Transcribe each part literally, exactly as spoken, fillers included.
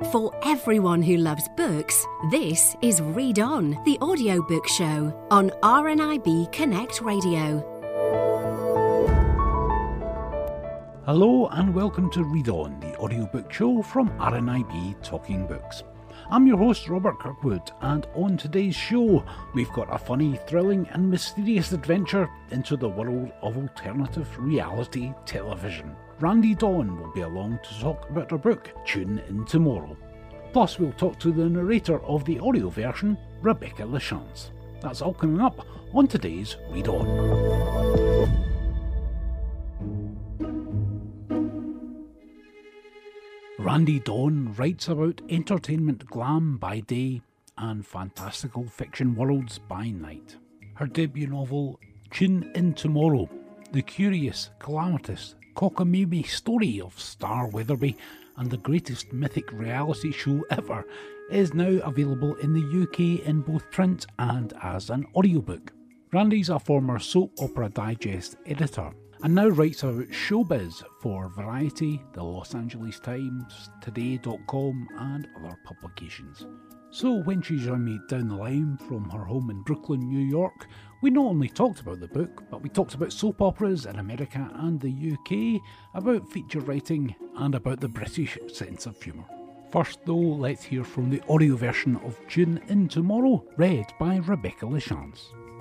For everyone who loves books, this is Read On, the audiobook show on R N I B Connect Radio. Hello and welcome to Read On, the audiobook show from R N I B Talking Books. I'm your host Robert Kirkwood, and on today's show we've got a funny, thrilling and mysterious adventure into the world of alternative reality television. Randy Dawn will be along to talk about her book, Tune In Tomorrow. Plus we'll talk to the narrator of the audio version, Rebecca Lachance. That's all coming up on today's Read On. Randy Dawn writes about entertainment glam by day and fantastical fiction worlds by night. Her debut novel, Tune In Tomorrow, the curious, calamitous, cockamamie story of Star Weatherby and the greatest mythic reality show ever, is now available in the U K in both print and as an audiobook. Randy's a former Soap Opera Digest editor and now writes about showbiz for Variety, the Los Angeles Times, Today dot com and other publications. So when she joined me down the line from her home in Brooklyn, New York, we not only talked about the book, but we talked about soap operas in America and the U K, about feature writing and about the British sense of humour. First though, let's hear from the audio version of Tune In Tomorrow, read by Rebecca Lachance.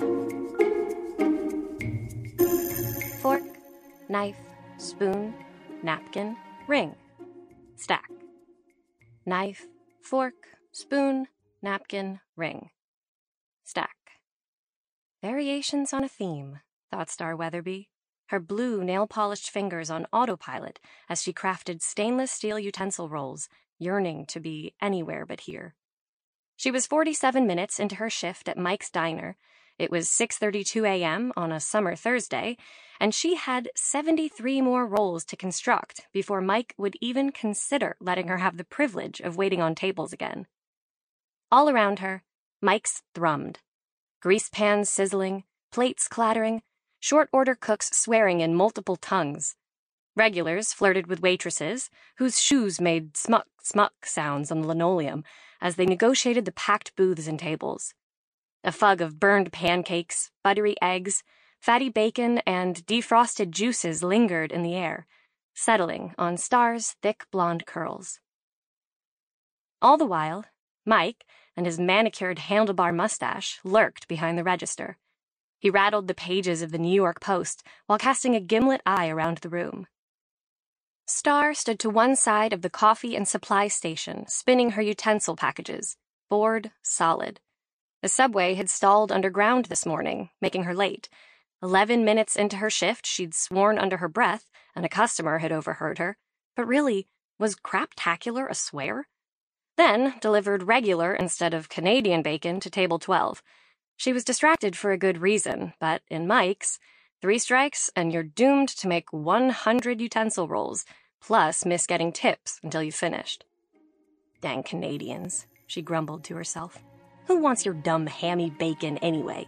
Fork, knife, spoon, napkin, ring. Stack. Knife, fork, spoon, napkin, ring. Stack. Variations on a theme, thought Star Weatherby, her blue nail-polished fingers on autopilot as she crafted stainless steel utensil rolls, yearning to be anywhere but here. She was forty-seven minutes into her shift at Mike's Diner. It was six thirty-two a.m. on a summer Thursday, and she had seventy-three more rolls to construct before Mike would even consider letting her have the privilege of waiting on tables again. All around her, Mike's thrummed. Grease pans sizzling, plates clattering, short-order cooks swearing in multiple tongues. Regulars flirted with waitresses, whose shoes made smuck, smuck sounds on the linoleum as they negotiated the packed booths and tables. A fug of burned pancakes, buttery eggs, fatty bacon, and defrosted juices lingered in the air, settling on Star's thick blonde curls. All the while, Mike and his manicured handlebar mustache lurked behind the register. He rattled the pages of the New York Post while casting a gimlet eye around the room. Star stood to one side of the coffee and supply station, spinning her utensil packages, bored, solid. The subway had stalled underground this morning, making her late. Eleven minutes into her shift, she'd sworn under her breath, and a customer had overheard her. But really, was craptacular a swear? Then delivered regular instead of Canadian bacon to table twelve. She was distracted for a good reason, but in Mike's, three strikes and you're doomed to make one hundred utensil rolls, plus miss getting tips until you finished. Dang Canadians, she grumbled to herself. Who wants your dumb hammy bacon anyway?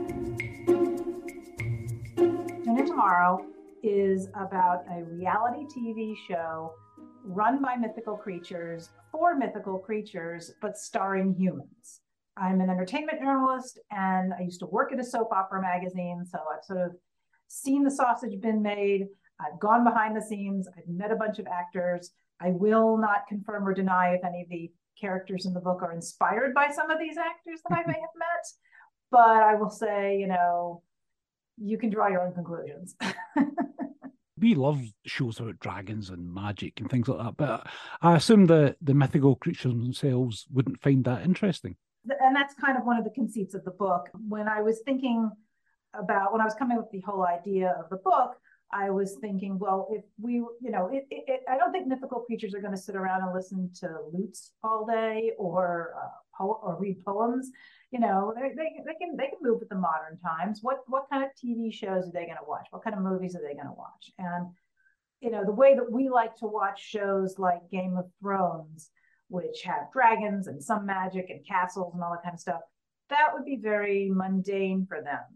Tune In Tomorrow is about a reality T V show run by mythical creatures, for mythical creatures, but starring humans. I'm an entertainment journalist, and I used to work at a soap opera magazine, so I've sort of seen the sausage been made. I've gone behind the scenes. I've met a bunch of actors. I will not confirm or deny if any of the characters in the book are inspired by some of these actors that I may have met, but I will say, you know, you can draw your own conclusions. We love shows about dragons and magic and things like that, but I assume the, the mythical creatures themselves wouldn't find that interesting. And that's kind of one of the conceits of the book. When I was thinking about, when I was coming up with the whole idea of the book, I was thinking, well, if we, you know, it, it, it, I don't think mythical creatures are going to sit around and listen to lutes all day or uh, po- or read poems. You know, they, they they can they can move with the modern times. What what kind of T V shows are they going to watch? What kind of movies are they going to watch? And you know, the way that we like to watch shows like Game of Thrones, which have dragons and some magic and castles and all that kind of stuff, that would be very mundane for them.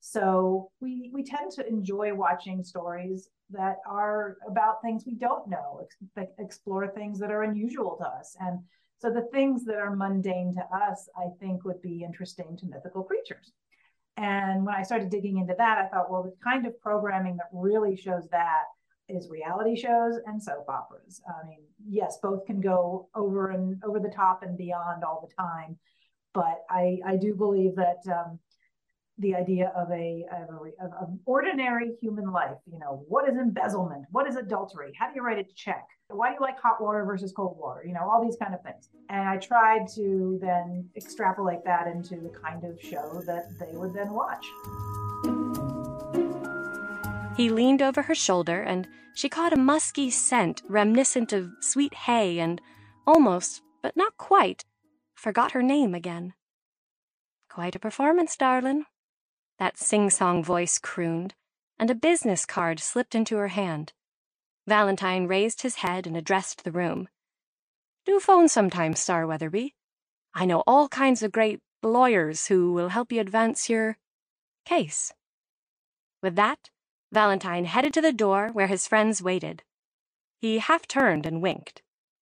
So we we tend to enjoy watching stories that are about things we don't know, ex- explore things that are unusual to us. And so the things that are mundane to us, I think, would be interesting to mythical creatures. And when I started digging into that, I thought, well, the kind of programming that really shows that is reality shows and soap operas. I mean, yes, both can go over and over the top and beyond all the time. But I, I do believe that um, the idea of a, of a of, of ordinary human life, you know, what is embezzlement? What is adultery? How do you write a check? Why do you like hot water versus cold water? You know, all these kind of things. And I tried to then extrapolate that into the kind of show that they would then watch. He leaned over her shoulder, and she caught a musky scent reminiscent of sweet hay and almost, but not quite, forgot her name again. Quite a performance, darlin', that sing-song voice crooned, and a business card slipped into her hand. Valentine raised his head and addressed the room. Do phone sometime, Star Weatherby. I know all kinds of great lawyers who will help you advance your case. With that, Valentine headed to the door where his friends waited. He half-turned and winked.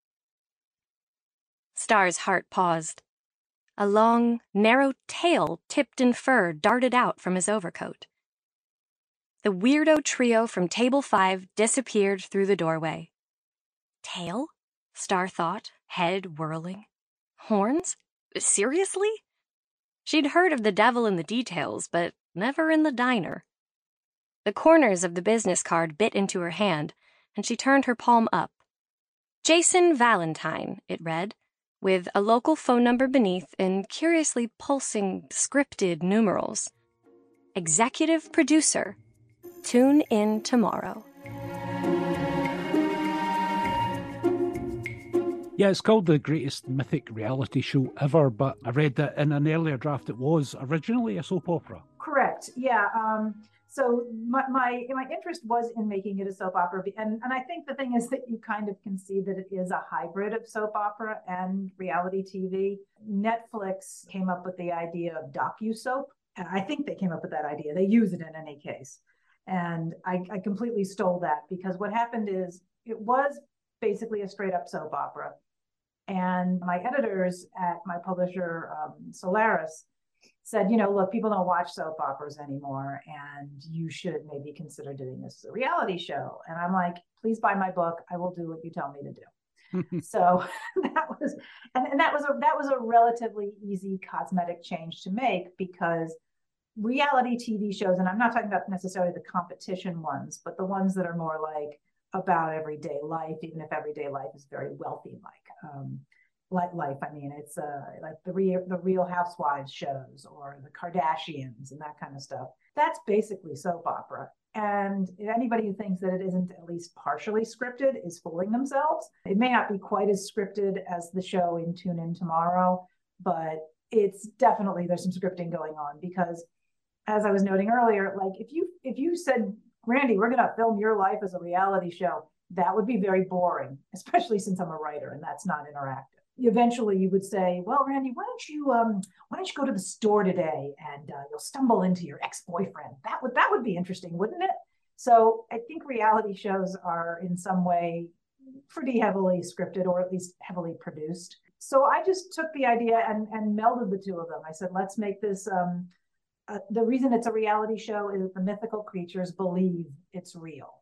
Star's heart paused. A long, narrow tail tipped in fur darted out from his overcoat. The weirdo trio from Table Five disappeared through the doorway. Tail? Star thought, head whirling. Horns? Seriously? She'd heard of the devil in the details, but never in the diner. The corners of the business card bit into her hand, and she turned her palm up. Jason Valentine, it read, with a local phone number beneath in curiously pulsing, scripted numerals. Executive producer. Tune in tomorrow. Yeah, it's called the greatest mythic reality show ever, but I read that in an earlier draft it was originally a soap opera. Correct. Yeah. Um, so my, my my interest was in making it a soap opera, and and I think the thing is that you kind of can see that it is a hybrid of soap opera and reality T V. Netflix came up with the idea of docu-soap, and I think they came up with that idea. They use it in any case, and I, I completely stole that, because what happened is it was basically a straight up soap opera, and my editors at my publisher um, Solaris said, you know, look, people don't watch soap operas anymore, and you should maybe consider doing this as a reality show. And I'm like, please buy my book. I will do what you tell me to do. So that was, and, and that was a that was a relatively easy cosmetic change to make, because reality T V shows, and I'm not talking about necessarily the competition ones, but the ones that are more like about everyday life, even if everyday life is very wealthy like. Um, life. I mean, it's uh, like the real the Real Housewives shows or the Kardashians and that kind of stuff. That's basically soap opera. And anybody who thinks that it isn't at least partially scripted is fooling themselves. It may not be quite as scripted as the show in Tune In Tomorrow, but it's definitely, there's some scripting going on, because as I was noting earlier, like if you if you said, Randy, we're going to film your life as a reality show, that would be very boring, especially since I'm a writer and that's not interactive. Eventually you would say, well, Randy, why don't you um why don't you go to the store today and uh, you'll stumble into your ex-boyfriend. That would that would be interesting, wouldn't it? So I think reality shows are in some way pretty heavily scripted, or at least heavily produced. So I just took the idea and, and melded the two of them. I said, let's make this um uh, the reason it's a reality show is the mythical creatures believe it's real.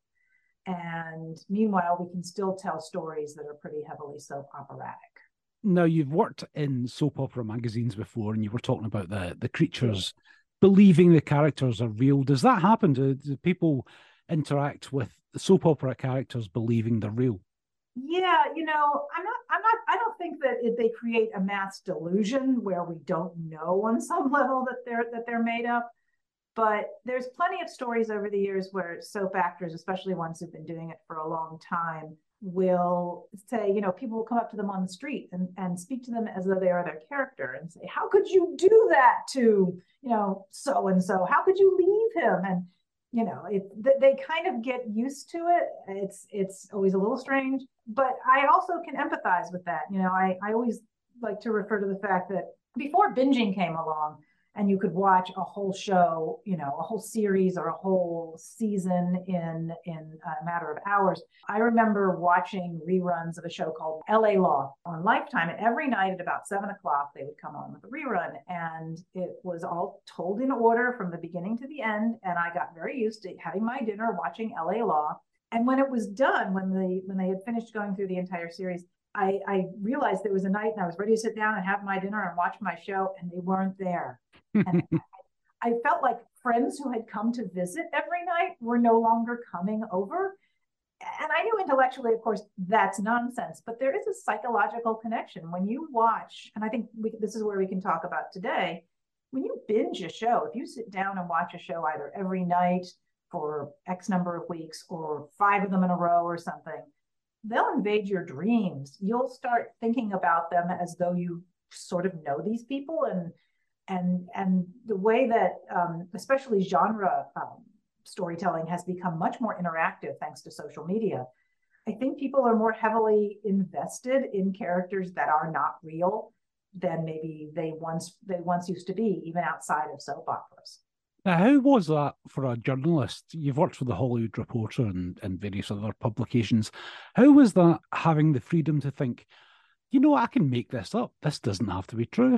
And meanwhile, we can still tell stories that are pretty heavily soap operatic. Now, you've worked in soap opera magazines before, and you were talking about the, the creatures believing the characters are real. Does that happen? Do, do people interact with the soap opera characters believing they're real? Yeah, you know, I'm not, I'm not, I don't think that it, they create a mass delusion where we don't know on some level that they're, that they're made up. But there's plenty of stories over the years where soap actors, especially ones who've been doing it for a long time, will say, you know, people will come up to them on the street and, and speak to them as though they are their character and say, how could you do that to, you know, so-and-so? How could you leave him? And, you know, it, they kind of get used to it. It's, it's always a little strange, but I also can empathize with that. You know, I, I always like to refer to the fact that before binging came along, and you could watch a whole show, you know, a whole series or a whole season in in a matter of hours. I remember watching reruns of a show called L A Law on Lifetime, and every night at about seven o'clock they would come on with a rerun, and it was all told in order from the beginning to the end. And I got very used to having my dinner watching L A Law. And when it was done, when they when they had finished going through the entire series, I, I realized there was a night and I was ready to sit down and have my dinner and watch my show, and they weren't there. And I felt like friends who had come to visit every night were no longer coming over. And I knew intellectually, of course, that's nonsense, but there is a psychological connection when you watch, and I think we, this is where we can talk about today. When you binge a show, if you sit down and watch a show either every night for X number of weeks or five of them in a row or something, they'll invade your dreams. You'll start thinking about them as though you sort of know these people, and and and the way that um, especially genre um, storytelling has become much more interactive thanks to social media. I think people are more heavily invested in characters that are not real than maybe they once they once used to be, even outside of soap operas. Now, how was that for a journalist? You've worked for the Hollywood Reporter and, and various other publications. How was that, having the freedom to think, you know, I can make this up. This doesn't have to be true.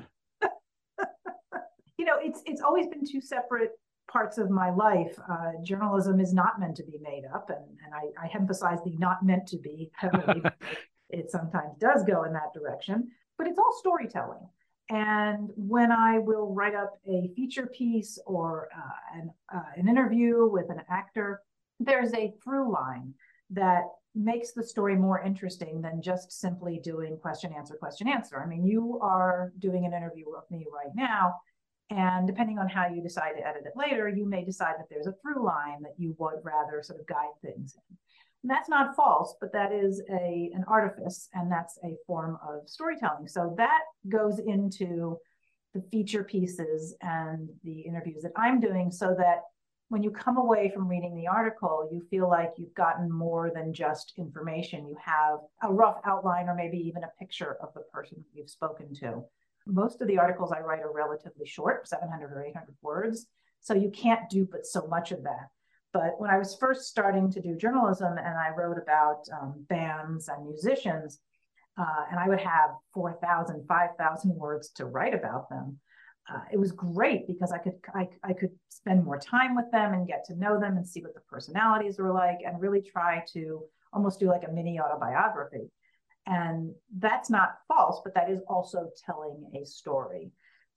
You know, it's it's always been two separate parts of my life. Uh, journalism is not meant to be made up, and, and I, I emphasize the not meant to be heavily. It sometimes does go in that direction, but it's all storytelling. And when I will write up a feature piece or uh, an, uh, an interview with an actor, there's a through line that makes the story more interesting than just simply doing question, answer, question, answer. I mean, you are doing an interview with me right now, and depending on how you decide to edit it later, you may decide that there's a through line that you would rather sort of guide things in. And that's not false, but that is a an artifice, and that's a form of storytelling. So that goes into the feature pieces and the interviews that I'm doing, so that when you come away from reading the article, you feel like you've gotten more than just information. You have a rough outline or maybe even a picture of the person you've spoken to. Most of the articles I write are relatively short, seven hundred or eight hundred words. So you can't do but so much of that. But when I was first starting to do journalism and I wrote about um, bands and musicians, uh, and I would have four thousand, five thousand words to write about them, uh, it was great because I could I, I could spend more time with them and get to know them and see what the personalities were like and really try to almost do like a mini autobiography. And that's not false, but that is also telling a story.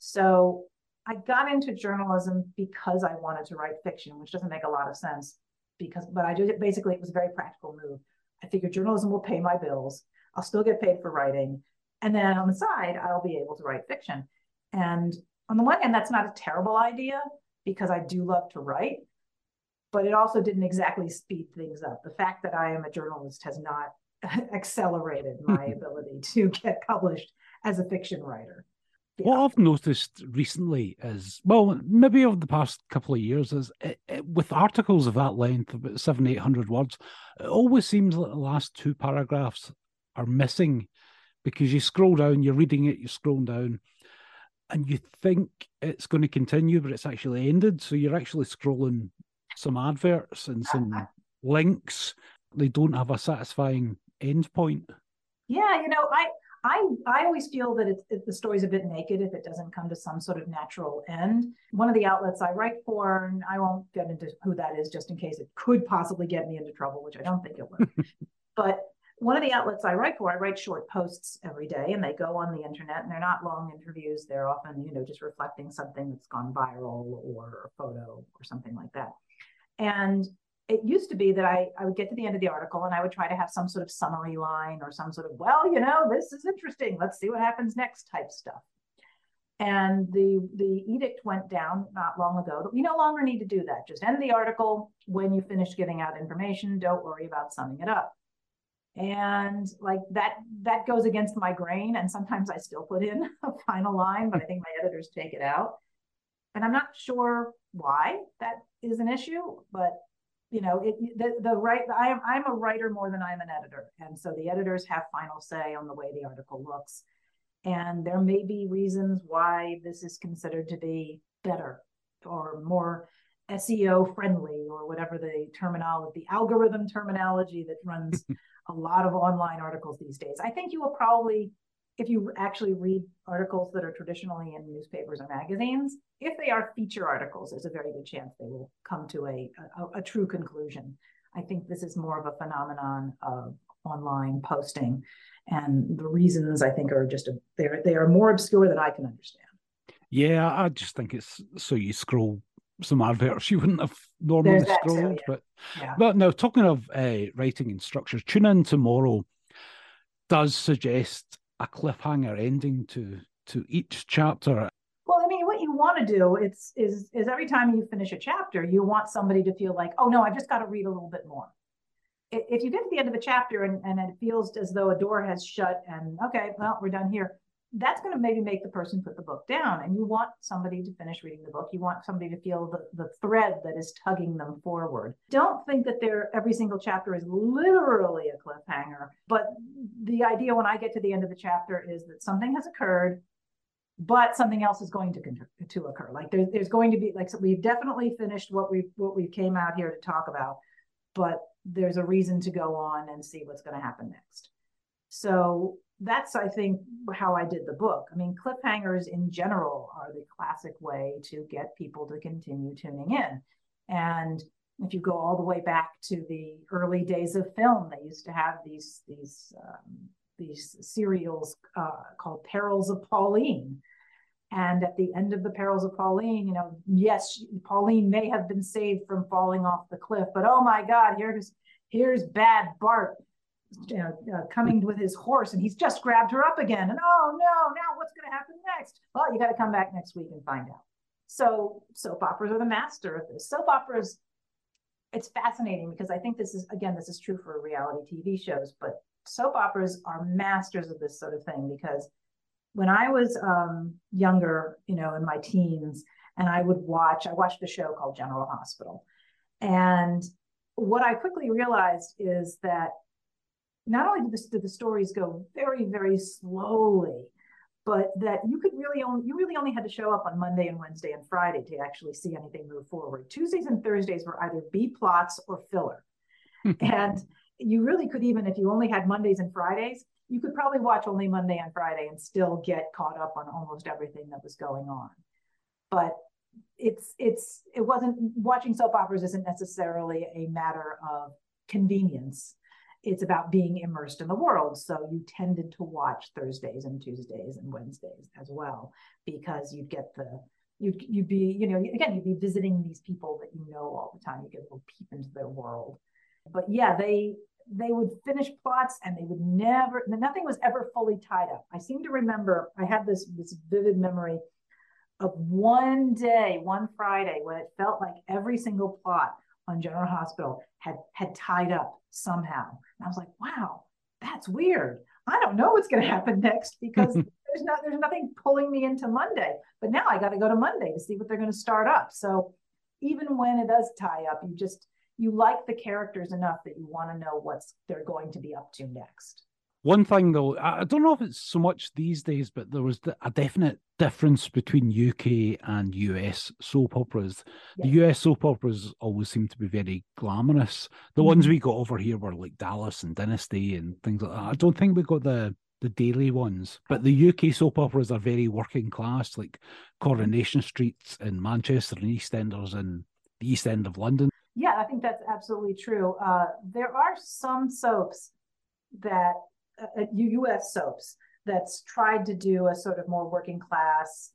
So I got into journalism because I wanted to write fiction, which doesn't make a lot of sense, because, but I did it, basically it was a very practical move. I figured journalism will pay my bills. I'll still get paid for writing. And then on the side, I'll be able to write fiction. And on the one hand, that's not a terrible idea because I do love to write, but it also didn't exactly speed things up. The fact that I am a journalist has not accelerated my ability to get published as a fiction writer. Yeah. What I've noticed recently is, well, maybe over the past couple of years, is it, it, with articles of that length, about seven, eight hundred words, it always seems like the last two paragraphs are missing, because you scroll down, you're reading it, you scroll down, and you think it's going to continue, but it's actually ended. So you're actually scrolling some adverts and some links. They don't have a satisfying end point. Yeah, you know, I I I always feel that it's, it, the story's a bit naked if it doesn't come to some sort of natural end. One of the outlets I write for, and I won't get into who that is just in case it could possibly get me into trouble, which I don't think it would. But one of the outlets I write for, I write short posts every day, and they go on the internet, and they're not long interviews. They're often, you know, just reflecting something that's gone viral or a photo or something like that. And it used to be that I, I would get to the end of the article and I would try to have some sort of summary line or some sort of, well, you know, this is interesting, let's see what happens next type stuff. And the, the edict went down not long ago that we no longer need to do that. Just end the article when you finish giving out information. Don't worry about summing it up. And like that, that goes against my grain. And sometimes I still put in a final line, but I think my editors take it out. And I'm not sure why that is an issue, but you know, it, the, the right, I am, I'm a writer more than I'm an editor. And so the editors have final say on the way the article looks. And there may be reasons why this is considered to be better or more S E O friendly, or whatever the terminology, the algorithm terminology that runs a lot of online articles these days. I think you will probably, if you actually read articles that are traditionally in newspapers or magazines, if they are feature articles, there's a very good chance they will come to a, a, a true conclusion. I think this is more of a phenomenon of online posting. And the reasons, I think, are just, a, they're, they are more obscure than I can understand. Yeah, I just think it's so you scroll some adverts you wouldn't have normally scrolled. Too, yeah. But yeah. But now, talking of uh, writing and structures, Tune In Tomorrow does suggest a cliffhanger ending to to each chapter. Well, I mean, what you want to do it's is is every time you finish a chapter, you want somebody to feel like, oh no, I've just got to read a little bit more. If you get to the end of the chapter and, and it feels as though a door has shut and okay, well, we're done here, that's going to maybe make the person put the book down. And you want somebody to finish reading the book. You want somebody to feel the, the thread that is tugging them forward. Don't think that they're, every single chapter is literally a cliffhanger. But the idea when I get to the end of the chapter is that something has occurred, but something else is going to, to occur. Like there's, there's going to be, like, so we've definitely finished what we what we came out here to talk about, but there's a reason to go on and see what's going to happen next. So that's, I think, how I did the book. I mean, cliffhangers in general are the classic way to get people to continue tuning in. And if you go all the way back to the early days of film, they used to have these these um, these serials uh, called Perils of Pauline. And at the end of the Perils of Pauline, you know, yes, Pauline may have been saved from falling off the cliff, but oh my God, here's here's bad Bart, you know, uh, coming with his horse, and he's just grabbed her up again. And oh no, now what's going to happen next? Well, you got to come back next week and find out. So soap operas are the master of this. Soap operas, it's fascinating because I think this is, again, this is true for reality T V shows, but soap operas are masters of this sort of thing. Because when I was um, younger, you know, in my teens, and I would watch, I watched a show called General Hospital. And what I quickly realized is that not only did the, did the stories go very, very slowly, but that you could really only, you really only had to show up on Monday and Wednesday and Friday to actually see anything move forward. Tuesdays and Thursdays were either B plots or filler. And you really could, even if you only had Mondays and Fridays, you could probably watch only Monday and Friday and still get caught up on almost everything that was going on. But it's, it's, it wasn't, watching soap operas isn't necessarily a matter of convenience. It's about being immersed in the world. So you tended to watch Thursdays and Tuesdays and Wednesdays as well, because you'd get the, you'd, you'd be, you know, again, you'd be visiting these people that you know all the time. You get a little peep into their world. But yeah, they, they would finish plots and they would never, nothing was ever fully tied up. I seem to remember, I have this, this vivid memory of one day, one Friday, when it felt like every single plot on General Hospital had, had tied up somehow. And I was like, wow, that's weird. I don't know what's going to happen next, because there's not, there's nothing pulling me into Monday, but now I got to go to Monday to see what they're going to start up. So even when it does tie up, you just, you like the characters enough that you want to know what's they're going to be up to next. One thing, though, I don't know if it's so much these days, but there was a definite difference between U K and U S soap operas. Yeah. The U S soap operas always seem to be very glamorous. The mm-hmm. ones we got over here were like Dallas and Dynasty and things like that. I don't think we got the, the daily ones, but the U K soap operas are very working class, like Coronation Street in Manchester and EastEnders in the East End of London. Yeah, I think that's absolutely true. Uh, there are some soaps that, uh, U S soaps, that's tried to do a sort of more working class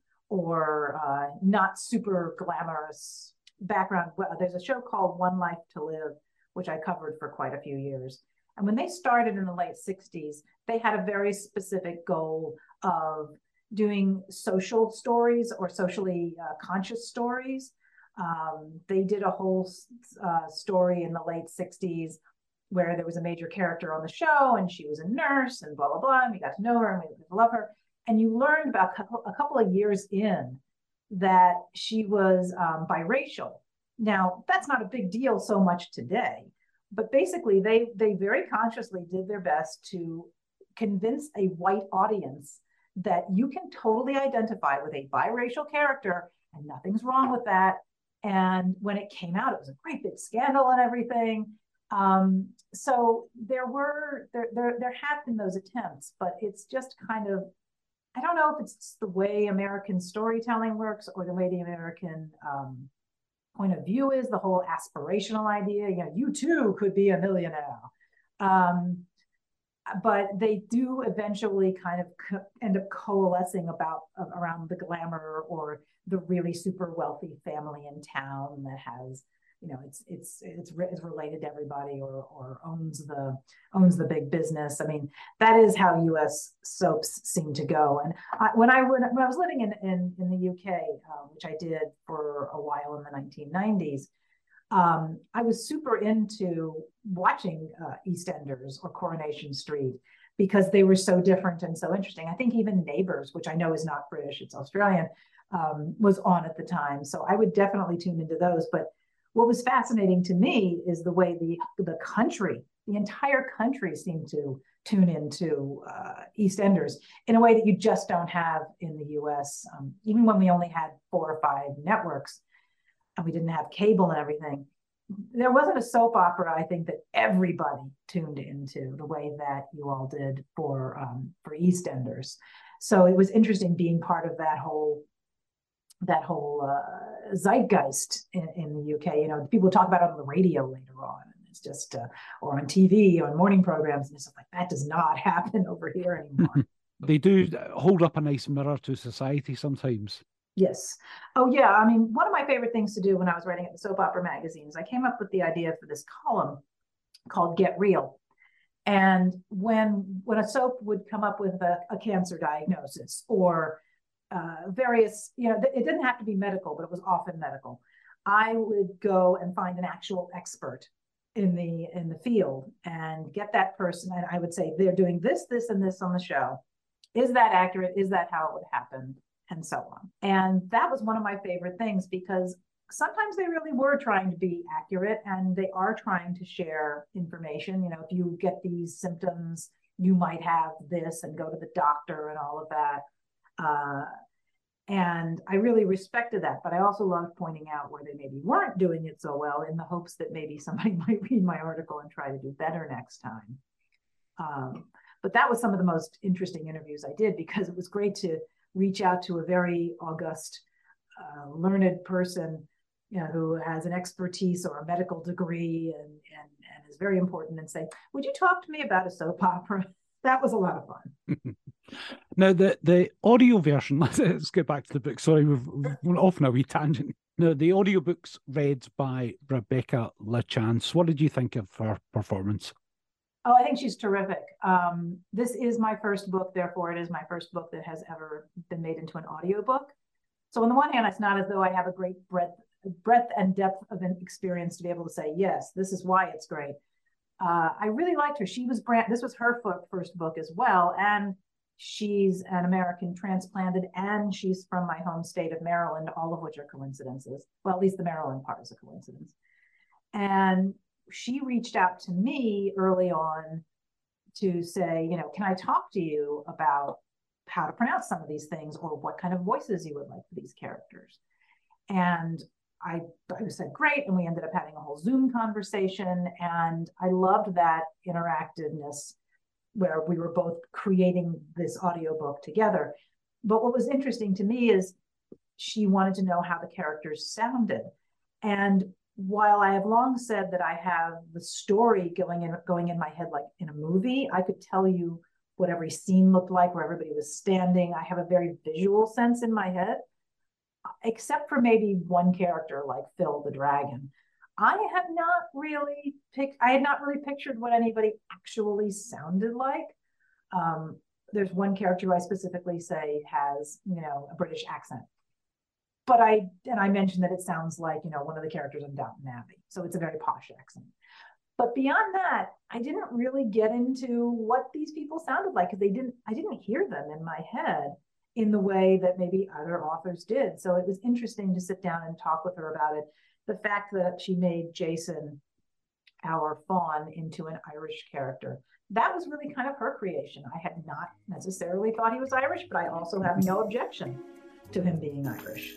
or uh, not super glamorous background. Well, there's a show called One Life to Live, which I covered for quite a few years. And when they started in the late sixties, they had a very specific goal of doing social stories or socially uh, conscious stories. Um, they did a whole uh, story in the late sixties where there was a major character on the show and she was a nurse and blah, blah, blah. And we got to know her and we love her. And you learned about a couple, a couple of years in that she was um, biracial. Now, that's not a big deal so much today, but basically they, they very consciously did their best to convince a white audience that you can totally identify with a biracial character, and nothing's wrong with that. And when it came out, it was a great big scandal and everything. Um, so there were, there, there, there have been those attempts, but it's just kind of, I don't know if it's the way American storytelling works or the way the American um, point of view is, the whole aspirational idea, you know, you too could be a millionaire. Um, but they do eventually kind of co- end up coalescing about uh, around the glamour or the really super wealthy family in town that has, you know, it's it's it's, re- it's related to everybody, or or owns the owns the big business. I mean, that is how U S soaps seem to go. And I, when I when, when I was living in in, in the U K, uh, which I did for a while in the nineteen nineties. Um, I was super into watching uh, EastEnders or Coronation Street because they were so different and so interesting. I think even Neighbours, which I know is not British, it's Australian, um, was on at the time. So I would definitely tune into those. But what was fascinating to me is the way the, the country, the entire country seemed to tune into uh, EastEnders in a way that you just don't have in the U S. Um, even when we only had four or five networks, and we didn't have cable and everything, there wasn't a soap opera, I think, that everybody tuned into the way that you all did for um, for EastEnders. So it was interesting being part of that whole that whole uh, zeitgeist in, in the U K. You know, people talk about it on the radio later on. And it's just uh, or on T V or on morning programs, and it's like that does not happen over here anymore. They do hold up a nice mirror to society sometimes. Yes. Oh, yeah. I mean, one of my favorite things to do when I was writing at the soap opera magazines, I came up with the idea for this column called Get Real. And when when a soap would come up with a, a cancer diagnosis or uh, various, you know, it didn't have to be medical, but it was often medical. I would go and find an actual expert in the in the field and get that person. And I would say, they're doing this, this, and this on the show. Is that accurate? Is that how it would happen? And so on. And that was one of my favorite things, because sometimes they really were trying to be accurate, and they are trying to share information. You know, if you get these symptoms, you might have this, and go to the doctor and all of that. Uh, and I really respected that, but I also loved pointing out where they maybe weren't doing it so well, in the hopes that maybe somebody might read my article and try to do better next time. Um, but that was some of the most interesting interviews I did, because it was great to reach out to a very august, uh, learned person, you know, who has an expertise or a medical degree and, and, and is very important, and say, would you talk to me about a soap opera? That was a lot of fun. Now, the, the audio version, let's, let's get back to the book. Sorry, we've, we've gone off now, we tangent. Now, the audiobook's read by Rebecca LaChance. What did you think of her performance? Oh, I think she's terrific. Um, this is my first book, therefore it is my first book that has ever been made into an audiobook. So on the one hand, it's not as though I have a great breadth, breadth and depth of an experience to be able to say, yes, this is why it's great. Uh, I really liked her. She was brand, this was her first book as well. And she's an American transplanted, and she's from my home state of Maryland, all of which are coincidences. Well, at least the Maryland part is a coincidence. And she reached out to me early on to say, you know, can I talk to you about how to pronounce some of these things, or what kind of voices you would like for these characters? And I, I said, great. And we ended up having a whole Zoom conversation. And I loved that interactiveness where we were both creating this audiobook together. But what was interesting to me is she wanted to know how the characters sounded. And while I have long said that I have the story going in going in my head like in a movie, I could tell you what every scene looked like, where everybody was standing. I have a very visual sense in my head, except for maybe one character like Phil the dragon. I have not really picked, I had not really pictured what anybody actually sounded like. Um, there's one character who I specifically say has, you know, a British accent. But I, and I mentioned that it sounds like, you know, one of the characters in Downton Abbey. So it's a very posh accent. But beyond that, I didn't really get into what these people sounded like, because they didn't, I didn't hear them in my head in the way that maybe other authors did. So it was interesting to sit down and talk with her about it. The fact that she made Jason, our fawn, into an Irish character, that was really kind of her creation. I had not necessarily thought he was Irish, but I also have no objection to him being Irish.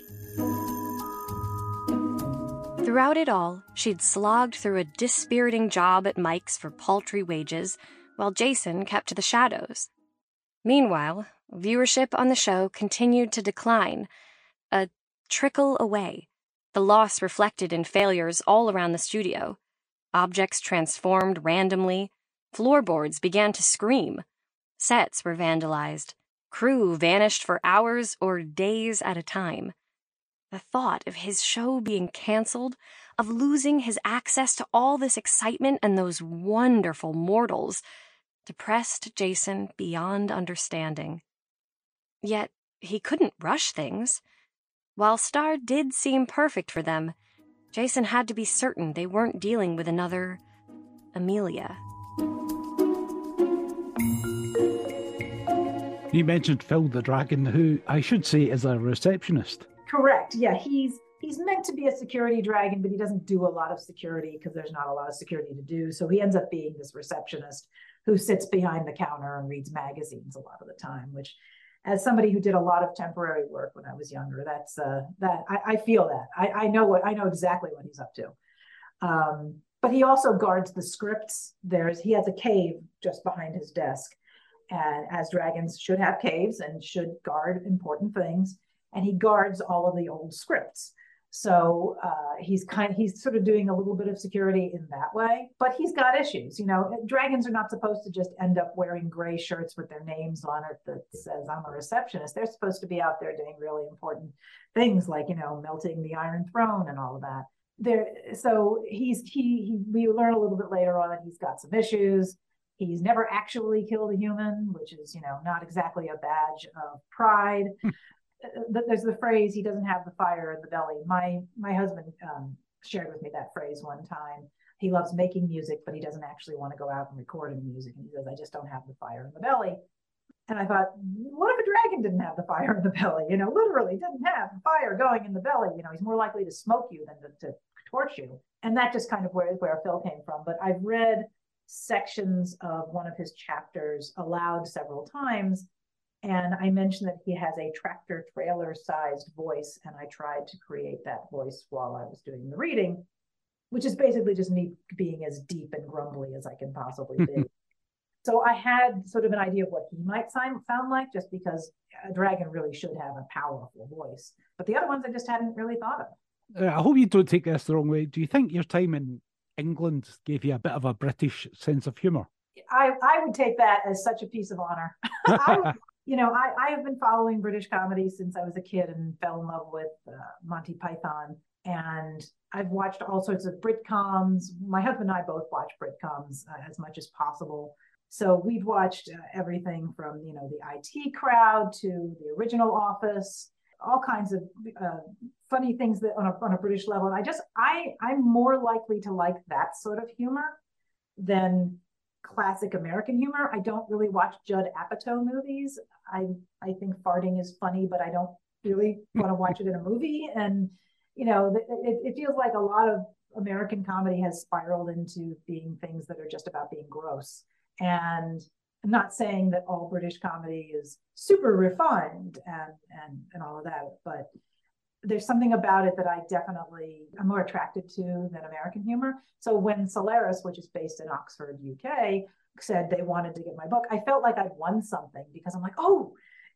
Throughout it all, she'd slogged through a dispiriting job at Mike's for paltry wages, while Jason kept to the shadows. Meanwhile, viewership on the show continued to decline, a trickle away, the loss reflected in failures all around the studio. Objects transformed randomly, floorboards began to scream, sets were vandalized, crew vanished for hours or days at a time. The thought of his show being canceled, of losing his access to all this excitement and those wonderful mortals, depressed Jason beyond understanding. Yet he couldn't rush things. While Star did seem perfect for them, Jason had to be certain they weren't dealing with another Amelia. You mentioned Phil the Dragon, who I should say is a receptionist. Correct. Yeah, he's he's meant to be a security dragon, but he doesn't do a lot of security because there's not a lot of security to do. So he ends up being this receptionist who sits behind the counter and reads magazines a lot of the time, which, as somebody who did a lot of temporary work when I was younger, that's uh, that I, I feel that I, I know what I know exactly what he's up to. Um, but he also guards the scripts. There's he has a cave just behind his desk, and as dragons should have caves and should guard important things. And he guards all of the old scripts. So uh, he's kind of, he's sort of doing a little bit of security in that way, but he's got issues. You know, dragons are not supposed to just end up wearing gray shirts with their names on it that says, I'm a receptionist. They're supposed to be out there doing really important things like, you know, melting the Iron Throne and all of that. There, so he's, he, he, we learn a little bit later on that he's got some issues. He's never actually killed a human, which is, you know, not exactly a badge of pride. There's the phrase, he doesn't have the fire in the belly. My my husband um, shared with me that phrase one time. He loves making music, but he doesn't actually want to go out and record any music. And he says, I just don't have the fire in the belly. And I thought, what if a dragon didn't have the fire in the belly? You know, literally didn't have the fire going in the belly. You know, he's more likely to smoke you than to, to torch you. And that just kind of where, where Phil came from. But I've read sections of one of his chapters aloud several times. And I mentioned that he has a tractor trailer sized voice. And I tried to create that voice while I was doing the reading, which is basically just me being as deep and grumbly as I can possibly be. So I had sort of an idea of what he might sound, sound like, just because a dragon really should have a powerful voice. But the other ones I just hadn't really thought of. Uh, I hope you don't take this the wrong way. Do you think your time in England gave you a bit of a British sense of humour? I, I would take that as such a piece of honor. I would, You know, I, I have been following British comedy since I was a kid and fell in love with uh, Monty Python. And I've watched all sorts of Britcoms. My husband and I both watch Britcoms uh, as much as possible. So we've watched uh, everything from, you know, the I T Crowd to the original Office, all kinds of uh, funny things that on a, on a British level. And I just, I, I'm more likely to like that sort of humor than classic American humor. I don't really watch Judd Apatow movies. I I think farting is funny, but I don't really want to watch it in a movie. And, you know, it, it feels like a lot of American comedy has spiraled into being things that are just about being gross. And I'm not saying that all British comedy is super refined and and and all of that, but there's something about it that I definitely am more attracted to than American humor. So when Solaris, which is based in Oxford, U K, said they wanted to get my book, I felt like I'd won something because I'm like, oh,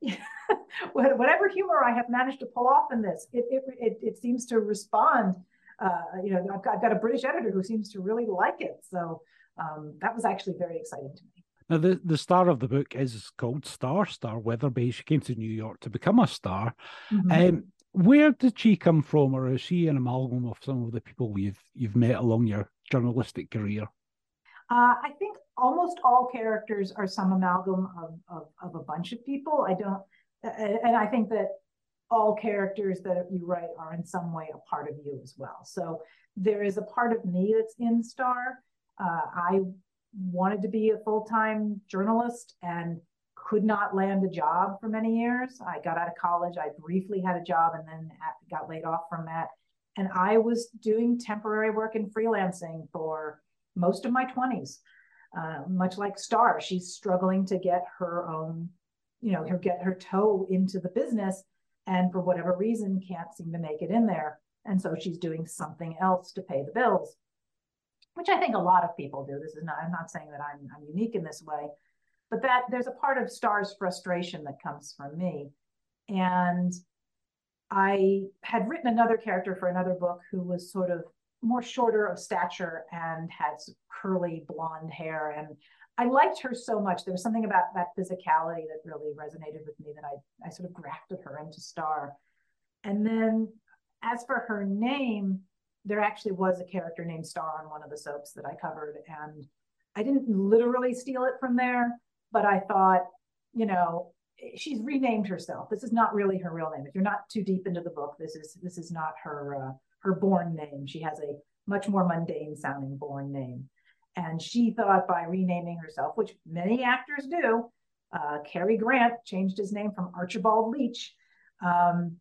whatever humor I have managed to pull off in this, it it it, it seems to respond. Uh, you know, I've got, I've got a British editor who seems to really like it. So um, that was actually very exciting to me. Now, the, the star of the book is called Star, Star Weatherby. She came to New York to become a star. Mm-hmm. Um, Where did she come from, or is she an amalgam of some of the people you've you've met along your journalistic career? Uh, I think almost all characters are some amalgam of, of of a bunch of people. I don't, and I think that all characters that you write are in some way a part of you as well. So there is a part of me that's in Star. Uh, I wanted to be a full-time journalist and could not land a job for many years. I got out of college. I briefly had a job and then got laid off from that. And I was doing temporary work and freelancing for most of my twenties. Uh, much like Star, she's struggling to get her own, you know, her get her toe into the business, and for whatever reason can't seem to make it in there. And so she's doing something else to pay the bills, which I think a lot of people do. This is not, I'm not saying that I'm, I'm unique in this way, but that there's a part of Star's frustration that comes from me. And I had written another character for another book who was sort of more shorter of stature and had curly blonde hair. And I liked her so much. There was something about that physicality that really resonated with me that I, I sort of grafted her into Star. And then as for her name, there actually was a character named Star on one of the soaps that I covered. And I didn't literally steal it from there, but I thought, you know, she's renamed herself. This is not really her real name. If you're not too deep into the book, this is this is not her uh, her born name. She has a much more mundane sounding born name. And she thought by renaming herself, which many actors do, uh, Cary Grant changed his name from Archibald Leach. Um,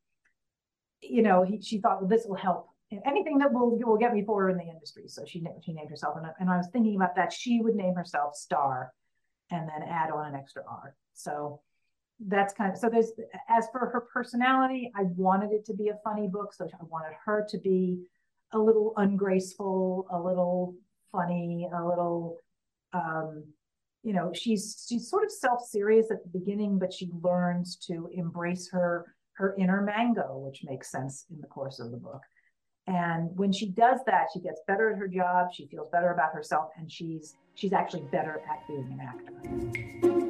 you know, he, she thought, well, this will help. Anything that will will get me forward in the industry. So she she named herself, and I, and I was thinking about that. She would name herself Star, and then add on an extra R. So that's kind of, so there's, as for her personality, I wanted it to be a funny book. So I wanted her to be a little ungraceful, a little funny, a little, um, you know, she's, she's sort of self-serious at the beginning, but she learns to embrace her, her inner Mango, which makes sense in the course of the book. And when she does that, she gets better at her job. She feels better about herself, and she's, she's actually better at being an actor.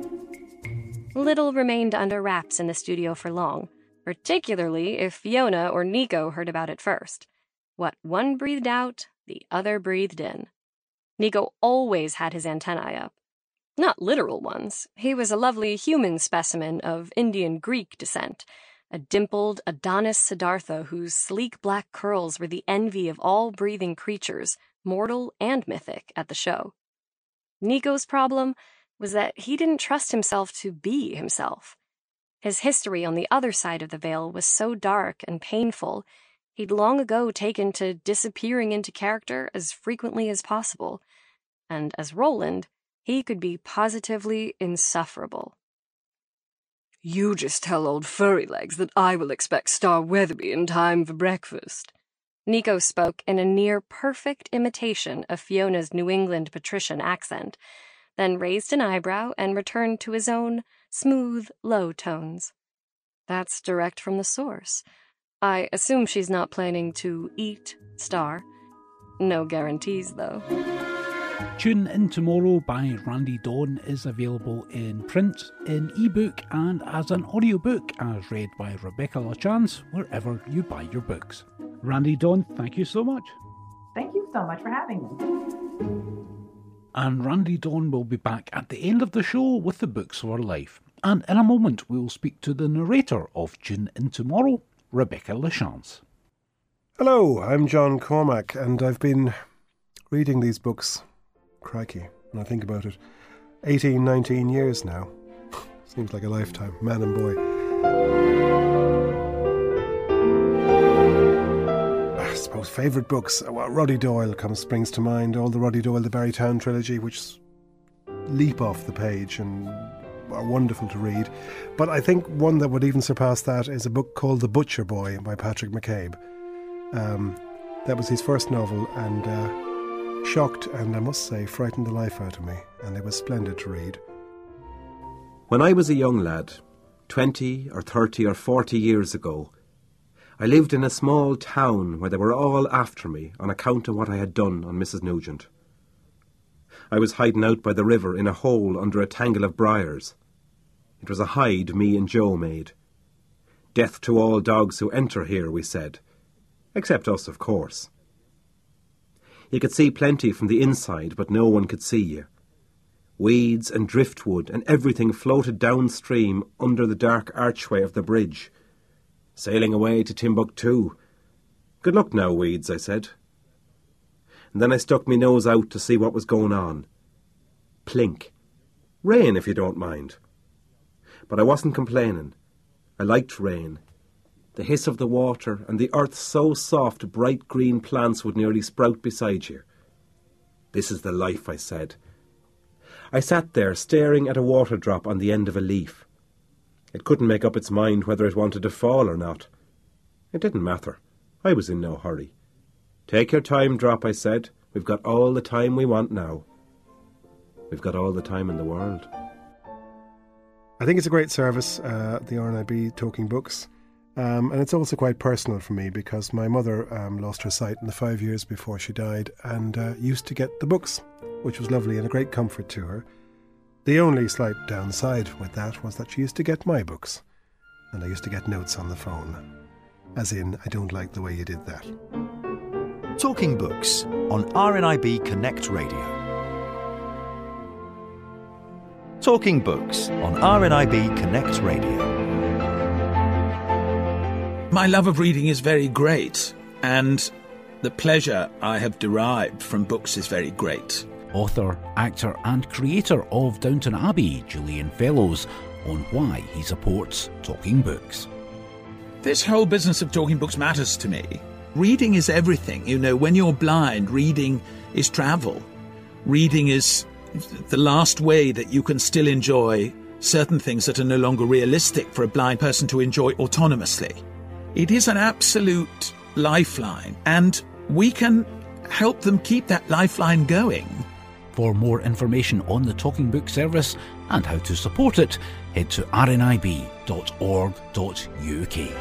Little remained under wraps in the studio for long, particularly if Fiona or Nico heard about it first. What one breathed out, the other breathed in. Nico always had his antennae up. Not literal ones. He was a lovely human specimen of Indian-Greek descent, a dimpled Adonis Siddhartha whose sleek black curls were the envy of all breathing creatures, mortal and mythic, at the show. Nico's problem was that he didn't trust himself to be himself. His history on the other side of the veil was so dark and painful, he'd long ago taken to disappearing into character as frequently as possible, and as Roland, he could be positively insufferable. You just tell old Furrylegs that I will expect Star Weatherby in time for breakfast. Nico spoke in a near-perfect imitation of Fiona's New England patrician accent, then raised an eyebrow and returned to his own smooth, low tones. That's direct from the source. I assume she's not planning to eat Star. No guarantees, though. Tune In Tomorrow by Randy Dawn is available in print, in ebook, and as an audiobook, as read by Rebecca LaChance, wherever you buy your books. Randy Dawn, thank you so much. Thank you so much for having me. And Randy Dawn will be back at the end of the show with the books of her life. And in a moment, we'll speak to the narrator of Tune In Tomorrow, Rebecca LaChance. Hello, I'm John Cormack, and I've been reading these books, crikey, when I think about it, eighteen, nineteen years now. Seems like a lifetime, man and boy. I suppose favourite books, well, Roddy Doyle comes springs to mind, all the Roddy Doyle, the Barrytown trilogy, which leap off the page and are wonderful to read. But I think one that would even surpass that is a book called The Butcher Boy by Patrick McCabe. Um, that was his first novel, and uh, shocked and, I must say, frightened the life out of me, and it was splendid to read. When I was a young lad, twenty or thirty or forty years ago, I lived in a small town where they were all after me on account of what I had done on Missus Nugent. I was hiding out by the river in a hole under a tangle of briars. It was a hide me and Joe made. Death to all dogs who enter here, we said. Except us, of course. You could see plenty from the inside, but no one could see you. Weeds and driftwood and everything floated downstream under the dark archway of the bridge. Sailing away to Timbuktu. Good luck now, weeds, I said. And then I stuck me nose out to see what was going on. Plink. Rain, if you don't mind. But I wasn't complaining. I liked rain. The hiss of the water and the earth so soft bright green plants would nearly sprout beside you. This is the life, I said. I sat there staring at a water drop on the end of a leaf. It couldn't make up its mind whether it wanted to fall or not. It didn't matter. I was in no hurry. "Take your time, drop," I said. "We've got all the time we want now." We've got all the time in the world. I think it's a great service, uh, the R N I B Talking Books. Um, and it's also quite personal for me because my mother um, lost her sight in the five years before she died and uh, used to get the books, which was lovely and a great comfort to her. The only slight downside with that was that she used to get my books, and I used to get notes on the phone, as in, "I don't like the way you did that." Talking Books on R N I B Connect Radio. Talking Books on R N I B Connect Radio. My love of reading is very great, and the pleasure I have derived from books is very great. Author, actor and creator of Downton Abbey, Julian Fellowes, on why he supports Talking Books. This whole business of talking books matters to me. Reading is everything. You know, when you're blind, reading is travel. Reading is the last way that you can still enjoy certain things that are no longer realistic for a blind person to enjoy autonomously. It is an absolute lifeline, and we can help them keep that lifeline going. For more information on the Talking Book service and how to support it, head to r n i b dot org dot u k.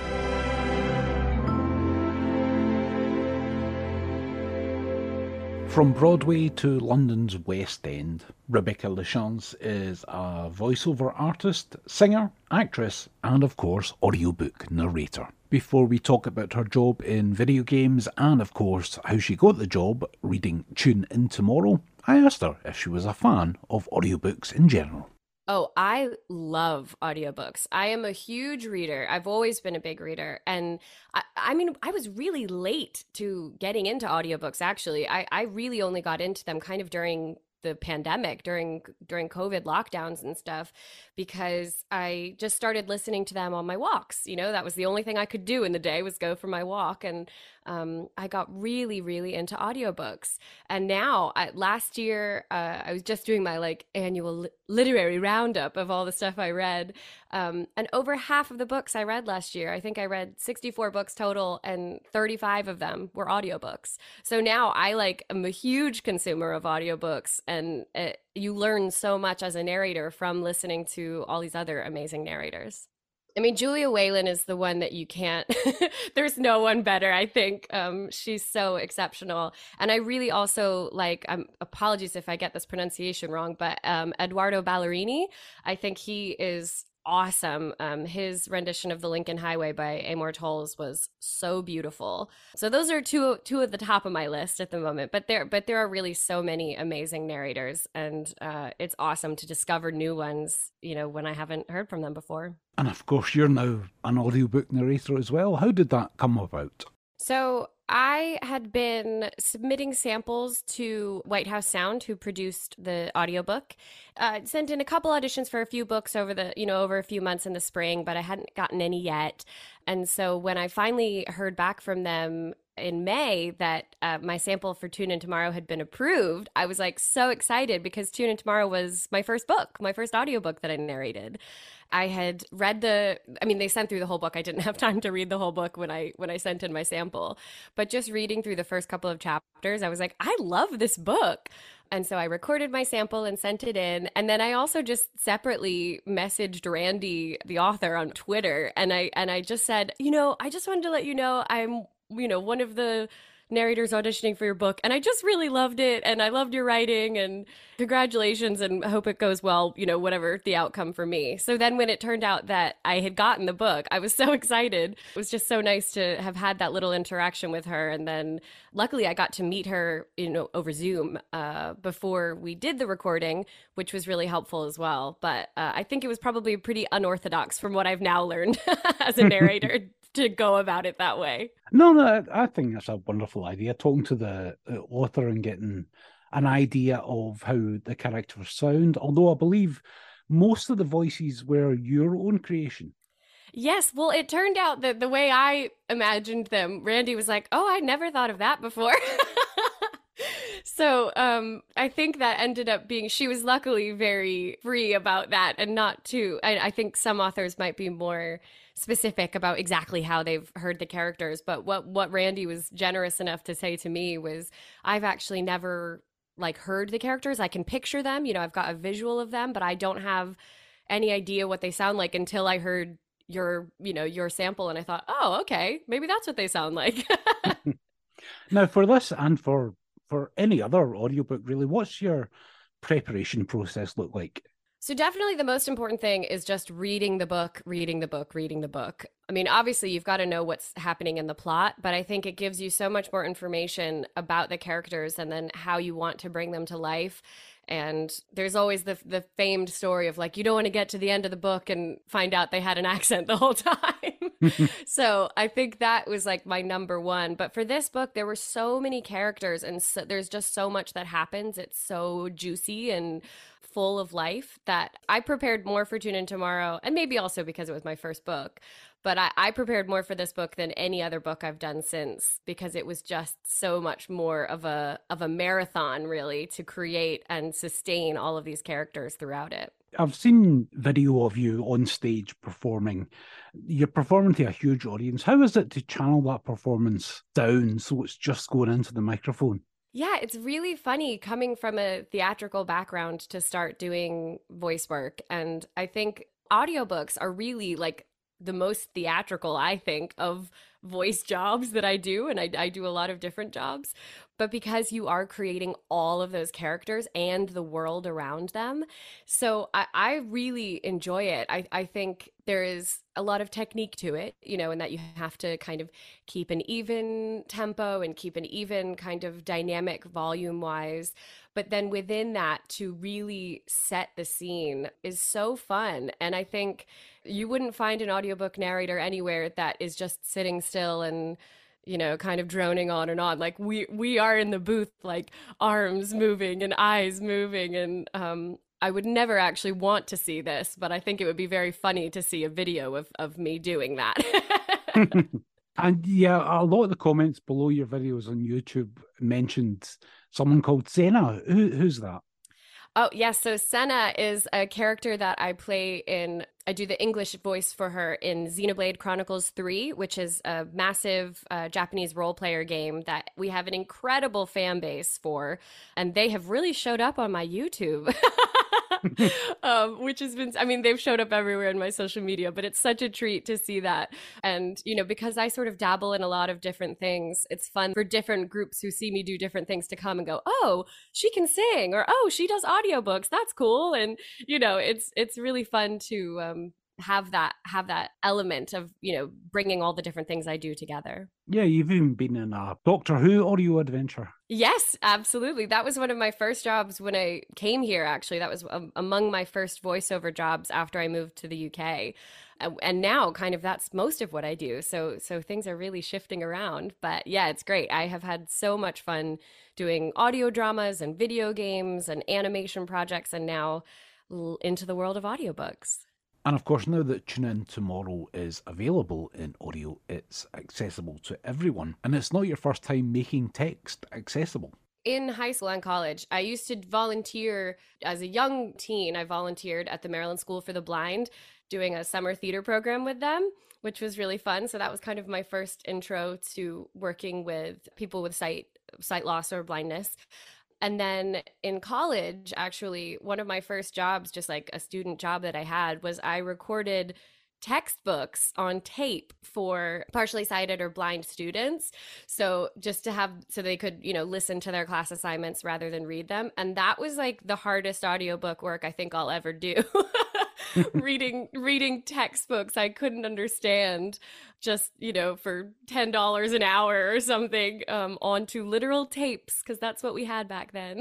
From Broadway to London's West End, Rebecca Lachance is a voiceover artist, singer, actress, and of course, audiobook narrator. Before we talk about her job in video games and of course how she got the job reading Tune In Tomorrow, I asked her if she was a fan of audiobooks in general. Oh, I love audiobooks. I am a huge reader. I've always been a big reader. And I, I mean, I was really late to getting into audiobooks, actually. I, I really only got into them kind of during the pandemic, during during COVID lockdowns and stuff, because I just started listening to them on my walks. You know, that was the only thing I could do in the day was go for my walk. And um, I got really, really into audiobooks. And now, I, last year, uh, I was just doing my like annual li- literary roundup of all the stuff I read. Um, and over half of the books I read last year, I think I read sixty-four books total, and thirty-five of them were audiobooks. So now I like am a huge consumer of audiobooks, and it, you learn so much as a narrator from listening to all these other amazing narrators. I mean, Julia Whelan is the one that you can't, there's no one better, I think. Um, she's so exceptional. And I really also like, um, apologies if I get this pronunciation wrong, but um, Eduardo Ballerini, I think he is awesome. Um, his rendition of The Lincoln Highway by Amor Towles was so beautiful. So those are two two at the top of my list at the moment. But there but there are really so many amazing narrators, and uh, it's awesome to discover new ones, you know, when I haven't heard from them before. And of course, you're now an audiobook narrator as well. How did that come about? So I had been submitting samples to White House Sound, who produced the audiobook. Uh, sent in a couple auditions for a few books over the, you know, over a few months in the spring, but I hadn't gotten any yet. And so when I finally heard back from them in May that uh, my sample for Tune In Tomorrow had been approved, I was like so excited because Tune In Tomorrow was my first book, my first audiobook that I narrated. I had read the, I mean, they sent through the whole book. I didn't have time to read the whole book when I when I sent in my sample. But just reading through the first couple of chapters, I was like, I love this book. And so I recorded my sample and sent it in. And then I also just separately messaged Randy, the author, on Twitter. And I and I just said, you know, I just wanted to let you know I'm, you know, one of the narrators auditioning for your book, and I just really loved it, and I loved your writing, and congratulations, and I hope it goes well, you know, whatever the outcome for me. So then when it turned out that I had gotten the book, I was so excited. It was just so nice to have had that little interaction with her, and then luckily I got to meet her, you know, over Zoom uh, before we did the recording, which was really helpful as well. But uh, I think it was probably pretty unorthodox from what I've now learned as a narrator to go about it that way. No, no, I think that's a wonderful idea, talking to the, the author and getting an idea of how the characters sound, although I believe most of the voices were your own creation. Yes, well, it turned out that the way I imagined them, Randy was like, oh, I never thought of that before. So um, I think that ended up being, she was luckily very free about that and not too, I, I think some authors might be more specific about exactly how they've heard the characters. But what, what Randy was generous enough to say to me was, I've actually never like heard the characters. I can picture them, you know, I've got a visual of them, but I don't have any idea what they sound like until I heard your, you know, your sample. And I thought, oh, okay, maybe that's what they sound like. Now, for this and for for any other audiobook, really, what's your preparation process look like? So definitely the most important thing is just reading the book, reading the book, reading the book. I mean, obviously you've got to know what's happening in the plot, but I think it gives you so much more information about the characters and then how you want to bring them to life. And there's always the the famed story of like, you don't want to get to the end of the book and find out they had an accent the whole time. So I think that was like my number one. But for this book, there were so many characters and so, there's just so much that happens. It's so juicy and full of life that I prepared more for Tune In Tomorrow, and maybe also because it was my first book. But I, I prepared more for this book than any other book I've done since, because it was just so much more of a of a marathon, really, to create and sustain all of these characters throughout it. I've seen video of you on stage performing. You're performing to a huge audience. How is it to channel that performance down so it's just going into the microphone? Yeah, it's really funny coming from a theatrical background to start doing voice work. And I think audiobooks are really like the most theatrical, I think, of voice jobs that I do. And I, I do a lot of different jobs. But because you are creating all of those characters and the world around them. So I, I really enjoy it. I, I think there is a lot of technique to it, you know, and that you have to kind of keep an even tempo and keep an even kind of dynamic volume wise. But then within that, to really set the scene is so fun. And I think you wouldn't find an audiobook narrator anywhere that is just sitting still and, you know, kind of droning on and on. Like we we are in the booth, like arms moving and eyes moving. And um, I would never actually want to see this, but I think it would be very funny to see a video of, of me doing that. And yeah, a lot of the comments below your videos on YouTube mentioned someone called Senna. Who, who's that? Oh, yes. So Senna is a character that I play in, I do the English voice for her in Xenoblade Chronicles three, which is a massive uh, Japanese role player game that we have an incredible fan base for. And they have really showed up on my YouTube. um, which has been, I mean, they've showed up everywhere in my social media, but it's such a treat to see that. And, you know, because I sort of dabble in a lot of different things, it's fun for different groups who see me do different things to come and go, oh, she can sing, or, oh, she does audiobooks. That's cool. And, you know, it's, it's really fun to, um, have that have that element of, you know, bringing all the different things I do together. Yeah, you've even been in a Doctor Who audio adventure. Yes, absolutely. That was one of my first jobs when I came here, actually. That was um, among my first voiceover jobs after I moved to the U K. Uh, and now kind of that's most of what I do. So so things are really shifting around. But yeah, it's great. I have had so much fun doing audio dramas and video games and animation projects, and now l- into the world of audiobooks. And of course, now that Tune In Tomorrow is available in audio, it's accessible to everyone. And it's not your first time making text accessible. In high school and college, I used to volunteer as a young teen. I volunteered at the Maryland School for the Blind, doing a summer theater program with them, which was really fun. So that was kind of my first intro to working with people with sight, sight loss or blindness. And then in college, actually, one of my first jobs, just like a student job that I had, was I recorded textbooks on tape for partially sighted or blind students. So just to have, so they could, you know, listen to their class assignments rather than read them. And that was like the hardest audiobook work I think I'll ever do. reading reading textbooks I couldn't understand, just, you know, for ten dollars an hour or something, um, onto literal tapes, because that's what we had back then.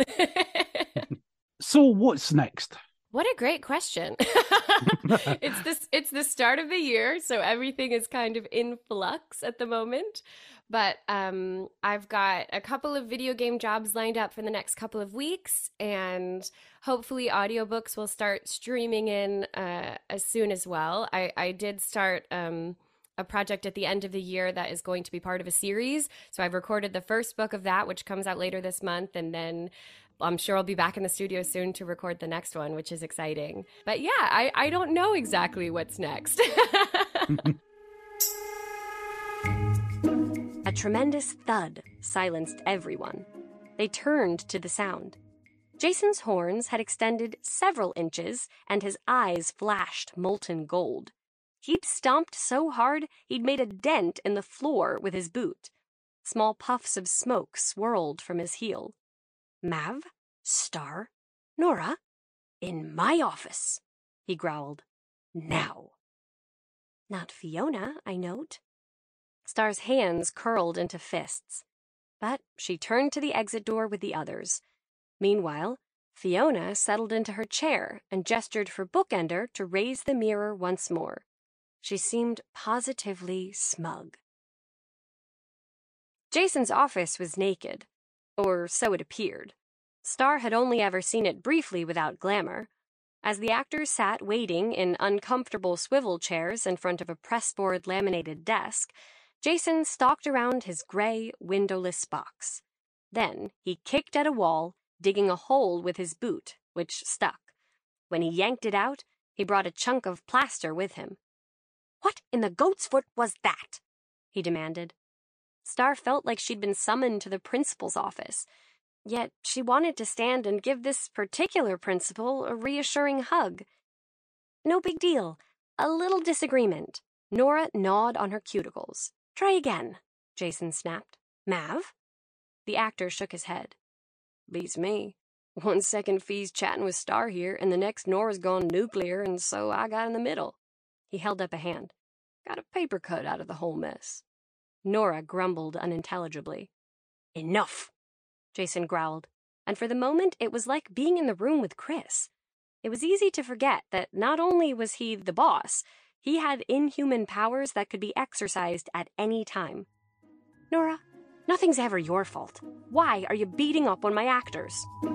So what's next? What a great question. It's this it's the start of the year, so everything is kind of in flux at the moment. But um, I've got a couple of video game jobs lined up for the next couple of weeks, and hopefully audiobooks will start streaming in uh, as soon as well. I, I did start um, a project at the end of the year that is going to be part of a series. So I've recorded the first book of that, which comes out later this month, and then I'm sure I'll be back in the studio soon to record the next one, which is exciting. But yeah, I, I don't know exactly what's next. A tremendous thud silenced everyone. They turned to the sound. Jason's horns had extended several inches, and his eyes flashed molten gold. He'd stomped so hard he'd made a dent in the floor with his boot. Small puffs of smoke swirled from his heel. Mav? Star? Nora? In my office, he growled. Now. Not Fiona, I note. Star's hands curled into fists, but she turned to the exit door with the others. Meanwhile, Fiona settled into her chair and gestured for Bookender to raise the mirror once more. She seemed positively smug. Jason's office was naked, or so it appeared. Star had only ever seen it briefly without glamour. As the actors sat waiting in uncomfortable swivel chairs in front of a pressboard laminated desk, Jason stalked around his gray, windowless box. Then he kicked at a wall, digging a hole with his boot, which stuck. When he yanked it out, he brought a chunk of plaster with him. What in the goat's foot was that? He demanded. Star felt like she'd been summoned to the principal's office, yet she wanted to stand and give this particular principal a reassuring hug. No big deal. A little disagreement. Nora gnawed on her cuticles. Try again, Jason snapped. Mav? The actor shook his head. Beats me. One second Fee's chatting with Star here, and the next Nora's gone nuclear, and so I got in the middle. He held up a hand. Got a paper cut out of the whole mess. Nora grumbled unintelligibly. Enough, Jason growled, and for the moment it was like being in the room with Chris. It was easy to forget that not only was he the boss, he had inhuman powers that could be exercised at any time. Nora, nothing's ever your fault. Why are you beating up on my actors?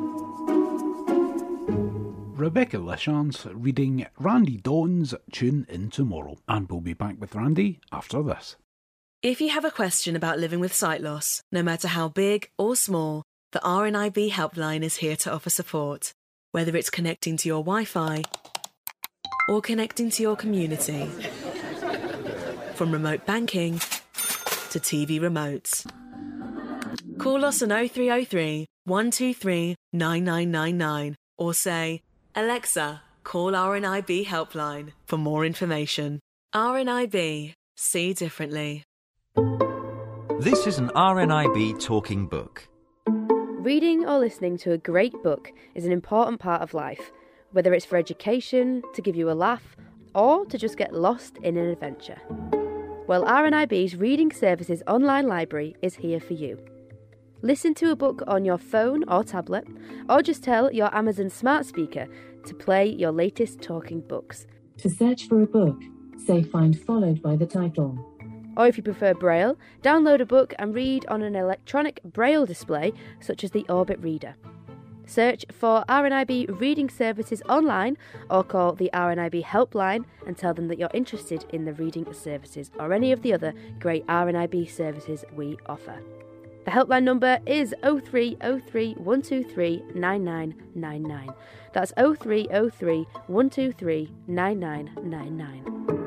Rebecca Lishans reading Randy Dawn's Tune In Tomorrow, and we'll be back with Randy after this. If you have a question about living with sight loss, no matter how big or small, the R N I B helpline is here to offer support, whether it's connecting to your Wi-Fi or connecting to your community. From remote banking to T V remotes. Call us on oh three oh three, one two three, nine nine nine nine or say, Alexa, call R N I B helpline for more information. R N I B. See differently. This is an R N I B talking book. Reading or listening to a great book is an important part of life, whether it's for education, to give you a laugh, or to just get lost in an adventure. Well, R N I B's Reading Services online library is here for you. Listen to a book on your phone or tablet, or just tell your Amazon smart speaker to play your latest talking books. To search for a book, say find followed by the title. Or if you prefer Braille, download a book and read on an electronic Braille display such as the Orbit Reader. Search for R N I B Reading Services online or call the R N I B helpline and tell them that you're interested in the reading services or any of the other great R N I B services we offer. The helpline number is oh three oh three, one two three, nine nine nine nine. That's oh three oh three, one two three, nine nine nine nine.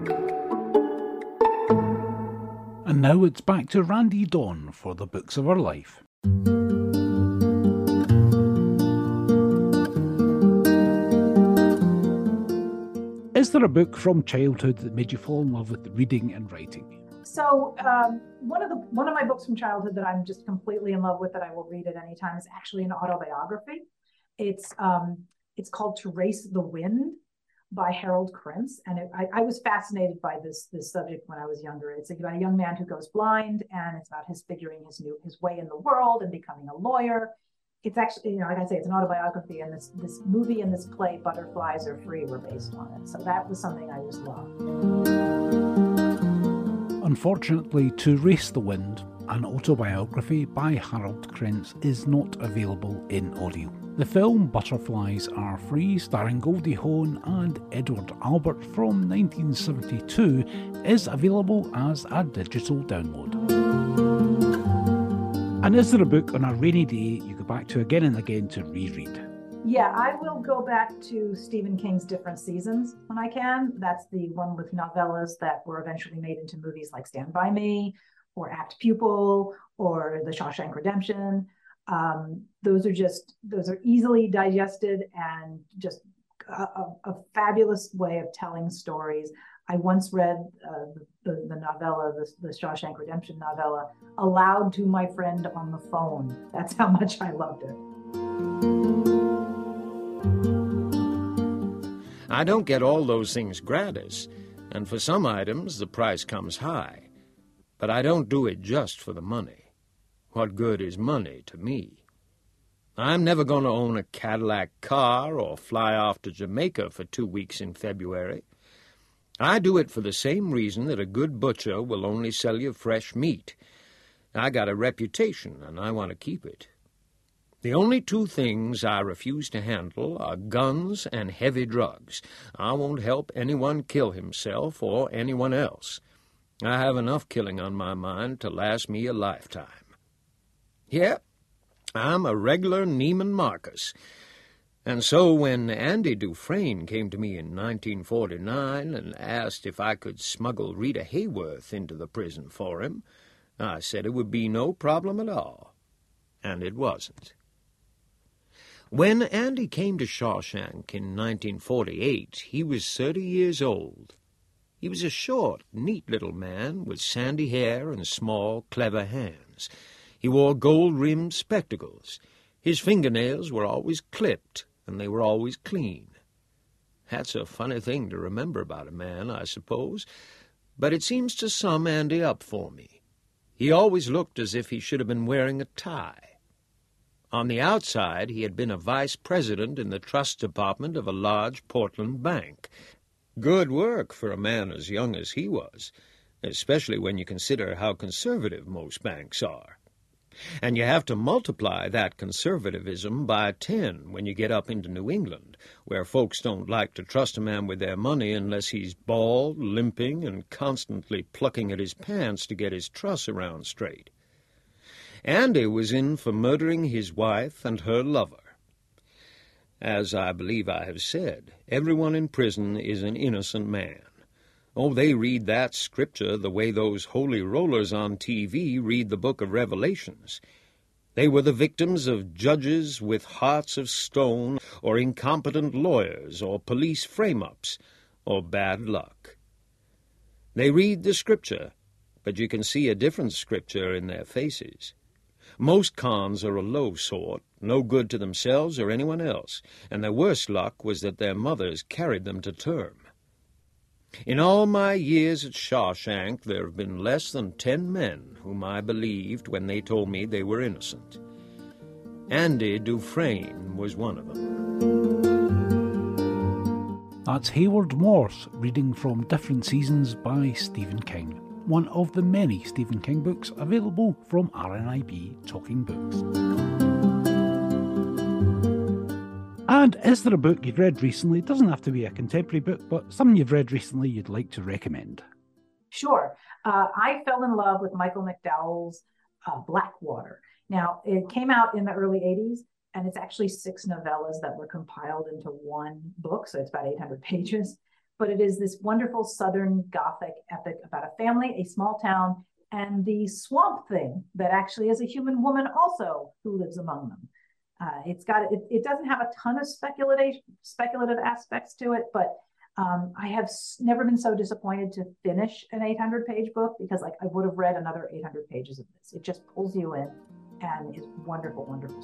And now it's back to Randy Dawn for the books of her life. Is there a book from childhood that made you fall in love with reading and writing? So um, one of the one of my books from childhood that I'm just completely in love with that I will read at any time is actually an autobiography. It's um, it's called To Race the Wind by Harold Krentz, and it, I, I was fascinated by this this subject when I was younger. It's about a young man who goes blind, and it's about his figuring his new his way in the world and becoming a lawyer. It's actually, you know, like I say, it's an autobiography, and this this movie and this play, Butterflies Are Free, were based on it. So that was something I just loved. Unfortunately, To Race the Wind, an autobiography by Harold Krentz, is not available in audio. The film Butterflies Are Free, starring Goldie Hawn and Edward Albert from nineteen seventy-two, is available as a digital download. And is there a book on a rainy day you go back to again and again to reread? Yeah, I will go back to Stephen King's Different Seasons when I can. That's the one with novellas that were eventually made into movies like Stand By Me or Apt Pupil or The Shawshank Redemption. Um, those are just, those are easily digested and just a, a, a fabulous way of telling stories. I once read uh, the, the novella, the, the Shawshank Redemption novella, aloud to my friend on the phone. That's how much I loved it. I don't get all those things gratis, and for some items the price comes high. But I don't do it just for the money. What good is money to me? I'm never going to own a Cadillac car or fly off to Jamaica for two weeks in February. I do it for the same reason that a good butcher will only sell you fresh meat. I got a reputation, and I want to keep it. The only two things I refuse to handle are guns and heavy drugs. I won't help anyone kill himself or anyone else. I have enough killing on my mind to last me a lifetime. Yeah, I'm a regular Neiman Marcus. And so when Andy Dufresne came to me in nineteen forty-nine and asked if I could smuggle Rita Hayworth into the prison for him, I said it would be no problem at all. And it wasn't. When Andy came to Shawshank in nineteen forty-eight, he was thirty years old. He was a short, neat little man with sandy hair and small, clever hands. He wore gold-rimmed spectacles. His fingernails were always clipped, and they were always clean. That's a funny thing to remember about a man, I suppose, but it seems to sum Andy up for me. He always looked as if he should have been wearing a tie. On the outside, he had been a vice president in the trust department of a large Portland bank. Good work for a man as young as he was, especially when you consider how conservative most banks are. And you have to multiply that conservatism by ten when you get up into New England, where folks don't like to trust a man with their money unless he's bald, limping, and constantly plucking at his pants to get his truss around straight. Andy was in for murdering his wife and her lover. As I believe I have said, everyone in prison is an innocent man. Oh, they read that scripture the way those holy rollers on T V read the book of Revelations. They were the victims of judges with hearts of stone, or incompetent lawyers, or police frame-ups, or bad luck. They read the scripture, but you can see a different scripture in their faces. Most cons are a low sort, no good to themselves or anyone else, and their worst luck was that their mothers carried them to term. In all my years at Shawshank, there have been less than ten men whom I believed when they told me they were innocent. Andy Dufresne was one of them. That's Hayward Morse reading from Different Seasons by Stephen King, one of the many Stephen King books available from R N I B Talking Books. And is there a book you've read recently? It doesn't have to be a contemporary book, but something you've read recently you'd like to recommend. Sure. Uh, I fell in love with Michael McDowell's uh, Blackwater. Now, it came out in the early eighties, and it's actually six novellas that were compiled into one book, so it's about eight hundred pages. But it is this wonderful Southern Gothic epic about a family, a small town, and the swamp thing that actually is a human woman also who lives among them. Uh, it's got it, it doesn't have a ton of speculative speculative aspects to it, but um, I have s- never been so disappointed to finish an eight hundred page book, because like I would have read another eight hundred pages of this. It just pulls you in, and it's wonderful, wonderful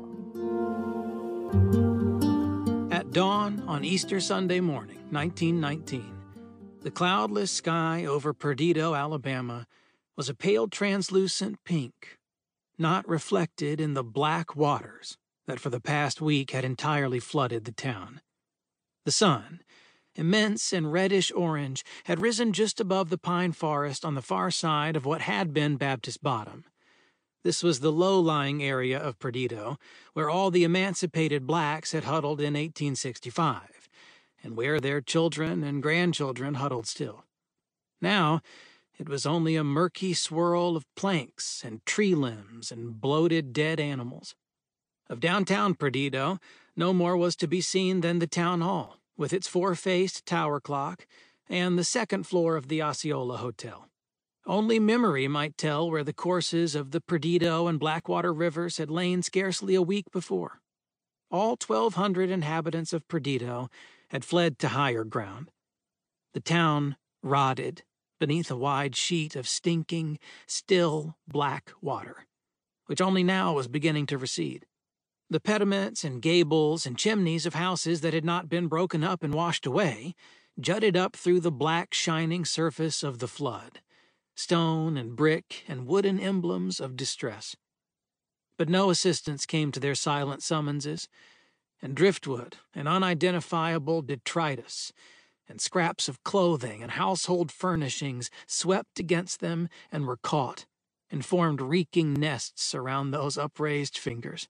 storytelling. At dawn on Easter Sunday morning, nineteen nineteen, the cloudless sky over Perdido, Alabama, was a pale translucent pink, not reflected in the black waters that for the past week had entirely flooded the town. The sun, immense and reddish-orange, had risen just above the pine forest on the far side of what had been Baptist Bottom. This was the low-lying area of Perdido, where all the emancipated blacks had huddled in eighteen sixty-five, and where their children and grandchildren huddled still. Now, it was only a murky swirl of planks and tree limbs and bloated dead animals. Of downtown Perdido, no more was to be seen than the town hall, with its four-faced tower clock, and the second floor of the Osceola Hotel. Only memory might tell where the courses of the Perdido and Blackwater rivers had lain scarcely a week before. All twelve hundred inhabitants of Perdido had fled to higher ground. The town rotted beneath a wide sheet of stinking, still black water, which only now was beginning to recede. The pediments and gables and chimneys of houses that had not been broken up and washed away jutted up through the black, shining surface of the flood, stone and brick and wooden emblems of distress. But no assistance came to their silent summonses, and driftwood and unidentifiable detritus and scraps of clothing and household furnishings swept against them and were caught and formed reeking nests around those upraised fingers.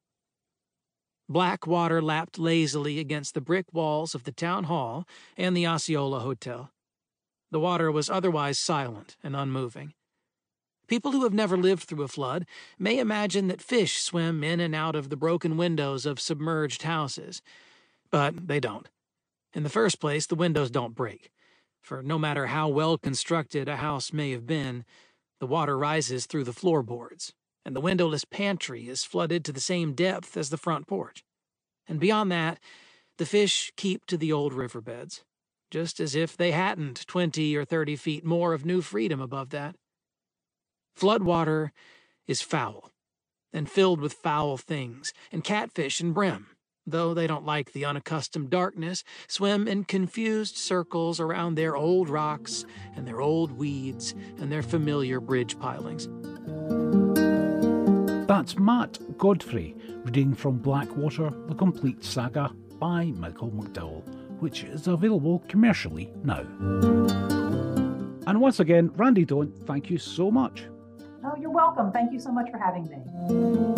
Black water lapped lazily against the brick walls of the town hall and the Osceola Hotel. The water was otherwise silent and unmoving. People who have never lived through a flood may imagine that fish swim in and out of the broken windows of submerged houses, but they don't. In the first place, the windows don't break, for no matter how well constructed a house may have been, the water rises through the floorboards, and the windowless pantry is flooded to the same depth as the front porch. And beyond that, the fish keep to the old riverbeds, just as if they hadn't twenty or thirty feet more of new freedom above that. Floodwater is foul, and filled with foul things, and catfish and brim, though they don't like the unaccustomed darkness, swim in confused circles around their old rocks and their old weeds and their familiar bridge pilings. That's Matt Godfrey reading from Blackwater, The Complete Saga by Michael McDowell, which is available commercially now. And once again, Randy Dawn, thank you so much. Oh, you're welcome. Thank you so much for having me.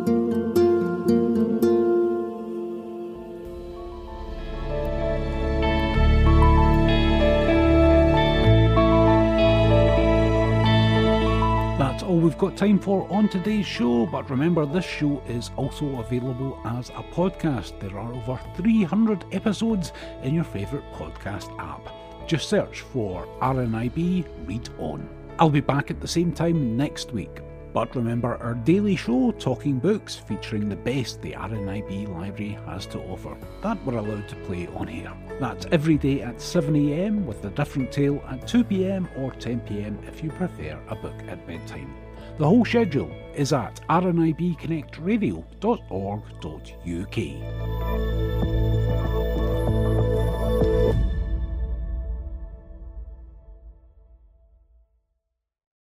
That's all we've got time for on today's show, but remember, this show is also available as a podcast. There are over three hundred episodes in your favourite podcast app. Just search for R N I B Read On. I'll be back at the same time next week. But remember our daily show, Talking Books, featuring the best the R N I B library has to offer, that we're allowed to play on air. That's every day at seven a m with a different tale at two p m or ten p m if you prefer a book at bedtime. The whole schedule is at r n i b connect radio dot org dot u k.